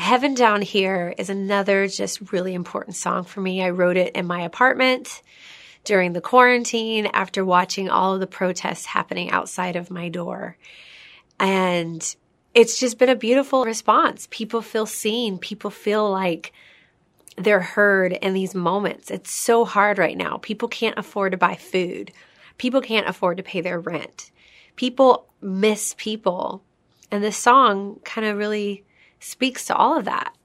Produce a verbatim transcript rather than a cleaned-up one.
Heaven Down Here is another just really important song for me. I wrote it in my apartment during the quarantine after watching all of the protests happening outside of my door. And it's just been a beautiful response. People feel seen. People feel like they're heard in these moments. It's so hard right now. People can't afford to buy food. People can't afford to pay their rent. People miss people. And this song kind of really speaks to all of that.